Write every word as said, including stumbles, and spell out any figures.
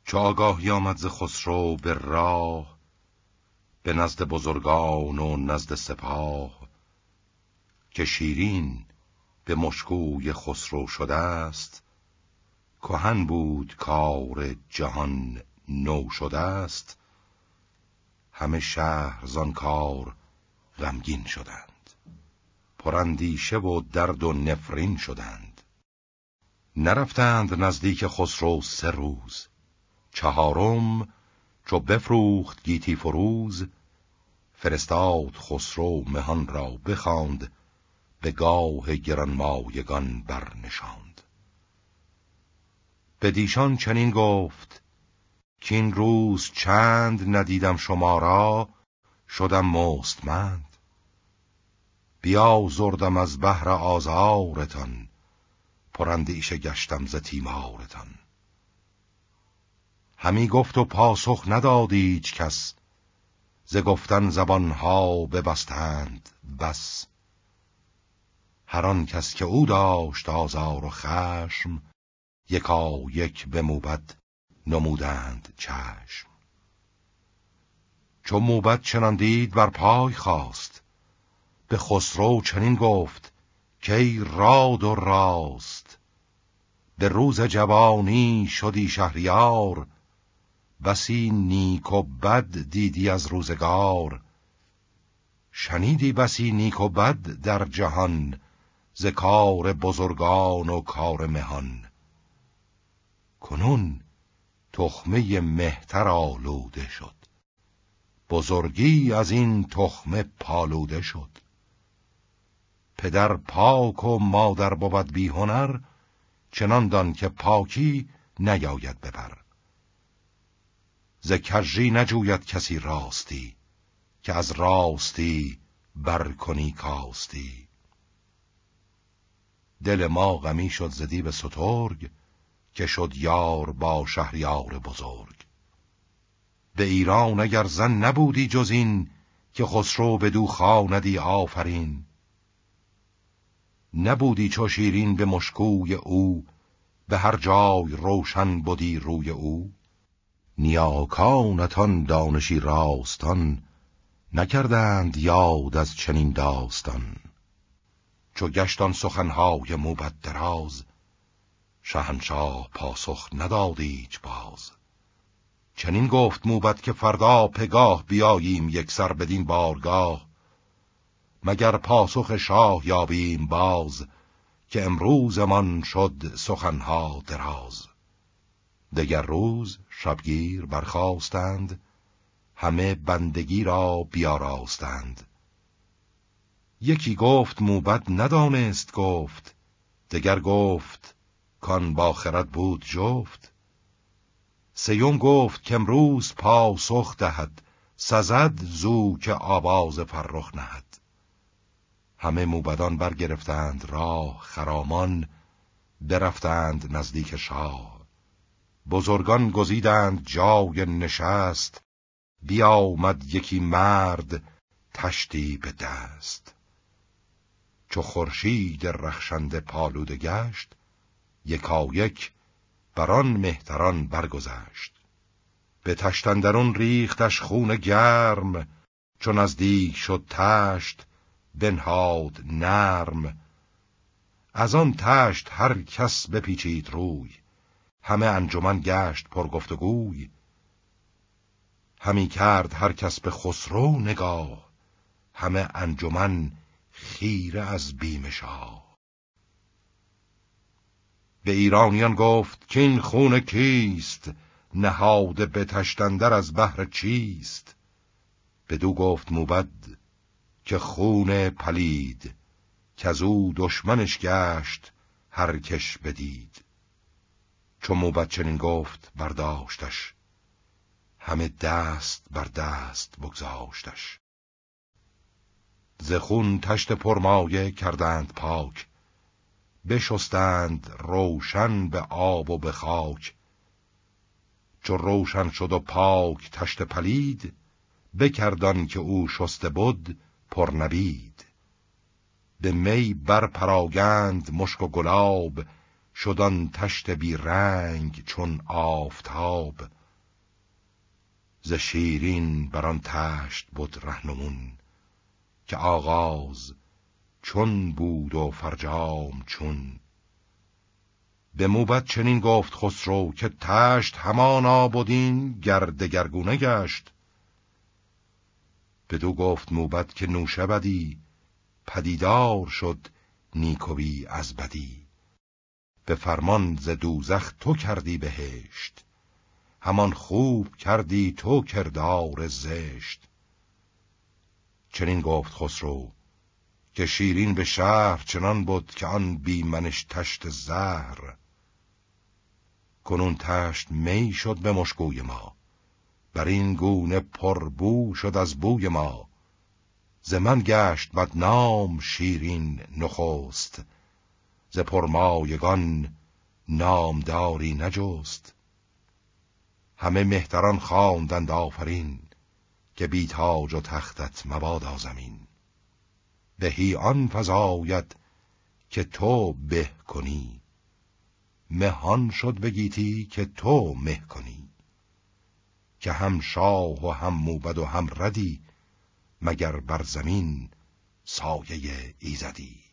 چو آگاهی آمد ز خسرو به راه، به نزد بزرگان و نزد سپاه، که شیرین به مشکوی خسرو شده است، کهن بود کار جهان نو شده است. همه شهر زان کار غمگین شدند، پراندیشه و درد و نفرین شدند. نرفتند نزدیک خسرو سه روز، چهارم چو بفروخت گیتی فروز، فرستاد خسرو مهان را بخواند، به گاه گرانمایگان برنشاند. بدیشان چنین گفت کاین روز چند ندیدم شما را، شدم مستمند. بیازردم از بهر آزارتان، پراندیشه گشتم ز تیمارتان. همی گفت و پاسخ نداد ایچ کس، ز گفتن زبانها ببستند بس. هر آن کس که او داشت آزار و خشم، یکا یک به موبد نمودند چشم. چو موبد چنان دید بر پای خاست، به خسرو چنین گفت کی راد و راست. به روز جوانی شدی شهریار، بسی نیک و بد دیدی از روزگار. شنیدی بسی نیک و بد در جهان، ز کار بزرگان و کار مهان. کنون تخمه مهتر آلوده شد، بزرگی از این تخمه پالوده شد. پدر پاک و مادر بود بی هنر، چنان دان که پاکی نیاید ببر. ز کژی نجوید کسی راستی، که از راستی بر کنی کاستی. دل ما غمی شد ز دیو سترگ، که شد یار با شهریار بزرگ. به ایران اگر زن نبودی جز این، که خسرو بدو خواندی آفرین. نبودی چو شیرین به مشکوی او، به هر جای روشن بودی روی او. نیاکانتان دانشی راستان، نکردند یاد از چنین داستان. چو گشتان سخنهای موبد دراز، شهنشاه پاسخ نداد ایچ باز. چنین گفت موبد که فردا پگاه بیاییم یک سر بدین بارگاه. مگر پاسخ شاه یابیم باز، که امروزمان شد سخنها دراز. دگر روز شبگیر برخاستند، همه بندگی را بیاراستند. یکی گفت موبد ندانست گفت، دگر گفت کان با خرد بود جفت. سیوم گفت که امروز پاسخ دهد، سزد زو که آواز فرخ نهد. همه موبدان برگرفتند راه خرامان، برفتند نزدیک شاه. بزرگان گزیدند جای نشست، بیامد یکی مرد تشتی به دست. چو خورشید رخشنده پالوده گشت، یکایک بران مهتران برگذشت. به تشت اندرون ریختش خون گرم، چو نزدیک شد تشت بنهاد نرم. از آن تشت هر کس بپیچید روی، همه انجمن گشت پر گفتگوی. همی کرد هر کس به خسرو نگاه، همه انجمن خیره از بیم شاه. به ایرانیان گفت که این خون کیست، نهاده به تشت اندر از بهر چیست. بدو گفت موبد که خون پلید، کزو دشمنش گشت هر کش بدید. چو موبد چنین گفت برداشتش، همه دست بر دست بگذاشتش. ز خون تشت پرمایه کردند پاک، بشستند روشن به آب و به خاک. چو روشن شد و پاک تشت پلید، بکردان که او شسته بود پر نبید. به می بر پراگند مشک و گلاب، شدان تشت بی رنگ چون آفتاب. ز شیرین بران تشت بود رهنمون، که آغاز چون بود و فرجام چون. به موبد چنین گفت خسرو که تشت همانا بدین گر دگرگونه گشت. بدو گفت موبد که نوشه بدی، پدیدار شد نیکویی از بدی. به فرمان ز دوزخ تو کردی بهشت، همان خوب کردی تو کردار زشت. چنین گفت خسرو که شیرین به شهر چنان بود که آن بی منش تشت زهر. کنون تشت می شد به مشکوی ما، بر این گونه پربو شد از بوی ما. ز من گشت بدنام شیرین نخست، ز پرمایگان نامداری نجست. همه مهتران خواندند آفرین، که بی تاج و تختت مبادا زمین. بهی آن فزاید که تو به کنی، مهان شد به گیتی که تو مه کنی. که هم شاه و هم موبد و هم ردی، مگر بر زمین سایه ایزدی.